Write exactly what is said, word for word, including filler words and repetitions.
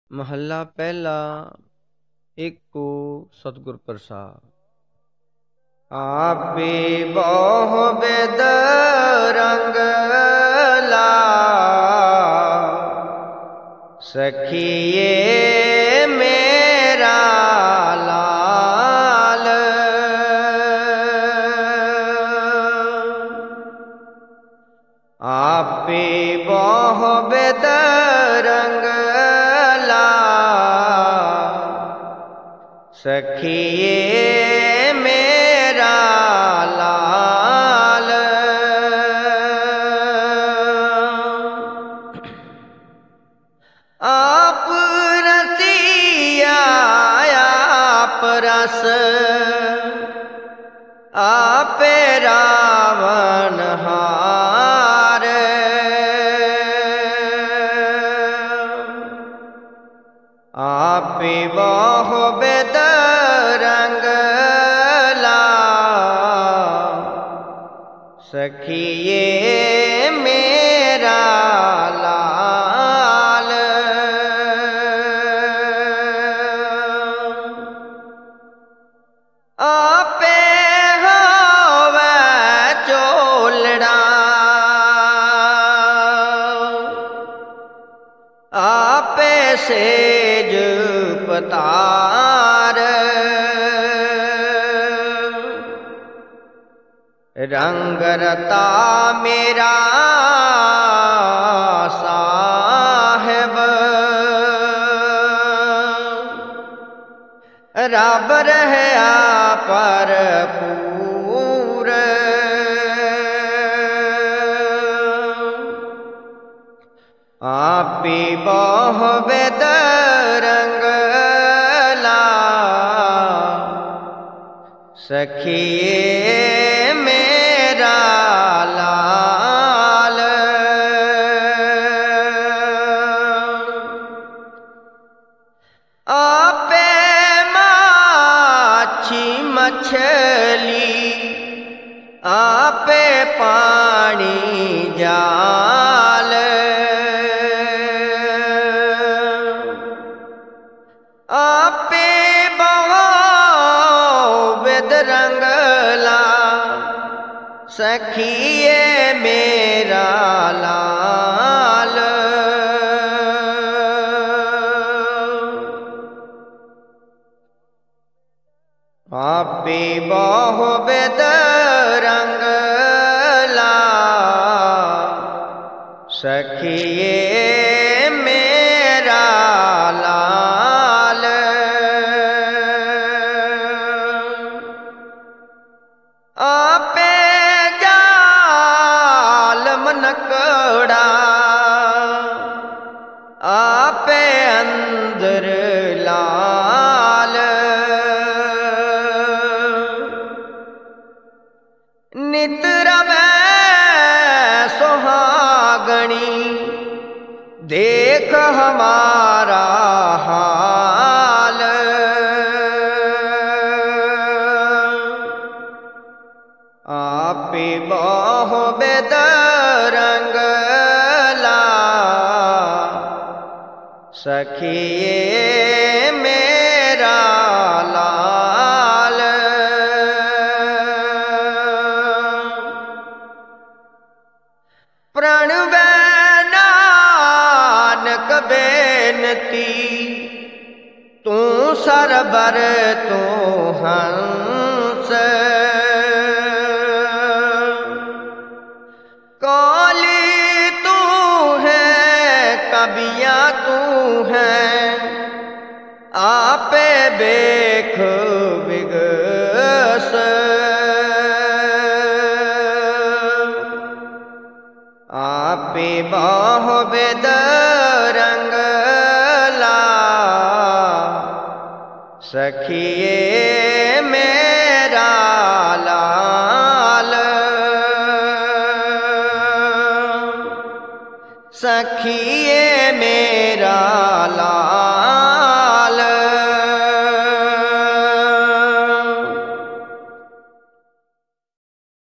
महला पहला। एक को सतगुर प्रसाद। आपे बहु बेद रंगला सखिए मेरा लाल। आपे बहु बेद रंगला सखिए मेरा लाल। आप रसिया आप रस आप रावण हार। आप बहु बेद रंगला सखिए मेरा लाल। आपे होवे चोलड़ा आपे सेज पतार। रंग रता मेरा साहेब रब रहया पर पूर। आपे बहु बेद रंगला सखिए मेरा लाल। आपे माछी मछली आपे पानी जाल। आपे बहु बेद रंगला सखिए मेरा लाल। आपे बहु बेद रंगला सखिए मेरा लाल। आपे जाल मनकड़ा आपे अंदर लाल। नित रवै सुहागणी देख हमारा हाल। आपे बहु बेद रंगला सखिए मेरा लाल। प्रण नानक बेनती तू सरबर तू हंस। काली तू है कबिया तू है आपे बेख बिगस। आपे बहु बेद रंगला सखिए मेरा लाल। सखिए मेरा लाल।